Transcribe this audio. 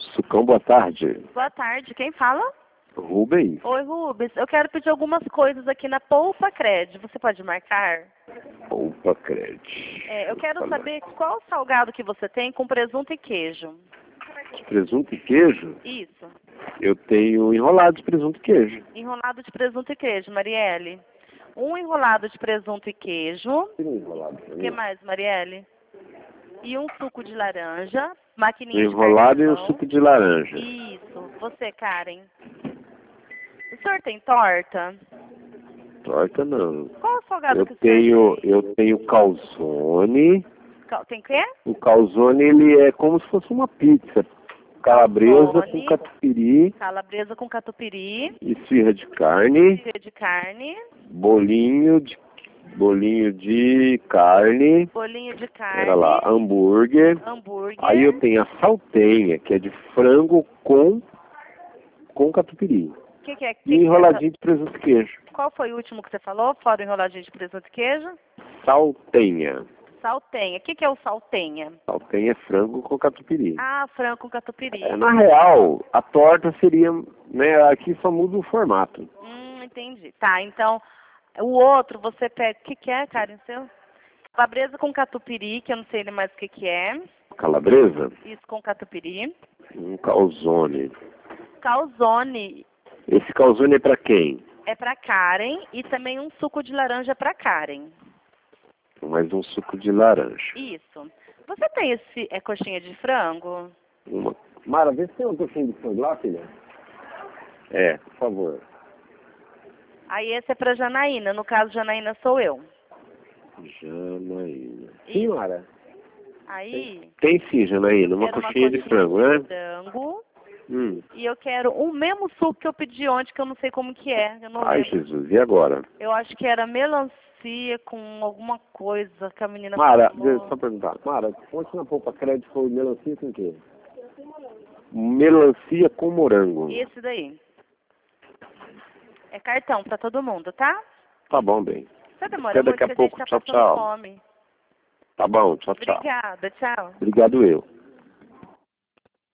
Sucão, boa tarde. Boa tarde, quem fala? Rubens. Oi, Rubens. Eu quero pedir algumas coisas aqui na Poupa Cred. Você pode marcar? Poupa Cred. Eu quero saber qual salgado que você tem com presunto e queijo. De presunto e queijo? Isso. Eu tenho enrolado de presunto e queijo. Enrolado de presunto e queijo, Marielle. Um enrolado de presunto e queijo. Tem um enrolado O que mais, Marielle? E um suco de laranja, maquininha enrolado de e um cartão. suco de laranja. Isso. Você, Karen? O senhor tem torta? Torta não. Qual o salgado Eu que o senhor tem? eu tenho calzone. Tem o quê? O calzone, ele é como se fosse uma pizza. Calabresa Calzone. com catupiry, Calabresa com catupiry, esfirra de carne, filé de carne, bolinho de carne, bolinho de carne, era lá, hambúrguer. hambúrguer. Aí eu tenho a saltenha, que é de frango com catupiry. Que é? E enroladinho de presunto e queijo. Qual foi o último que você falou, fora o enroladinho de presunto e queijo? Saltenha. Saltenha. O que é o saltenha? Saltenha é frango com catupiry. Ah, frango com catupiry. Na real, a torta seria, né, aqui só muda o formato. Entendi. Tá, então, o outro você pega, o que é, Karen, seu? Calabresa com catupiry, que eu não sei mais o que é. Calabresa? Isso, com catupiry. Um calzone. Calzone. Esse calzone é pra quem? É pra Karen e também um suco de laranja pra Karen. Mais um suco de laranja. Isso. Você tem esse coxinha de frango? Mara, vê se tem uma coxinha de frango lá, filha. Por favor. Aí esse é pra Janaína. No caso, Janaína sou eu. Janaína. Sim, Mara. Aí... Tem sim, Janaína. Uma coxinha de frango, né? Frango. Hum. E eu quero o mesmo suco que eu pedi ontem, que eu não sei como que é. Eu não Ai, lembro. Jesus. E agora? Eu acho que era melancia com alguma coisa que a menina Mara, falou. deixa eu só perguntar. Mara, ontem na Poupa Cred foi melancia com o quê? Melancia com morango. Esse daí. É cartão pra todo mundo, tá? Tá bom, bem. Você demora Até muito daqui a porque a gente pouco. tá Tchau, passando tchau. fome. Tá bom, tchau, tchau. Obrigada, tchau. Obrigado eu.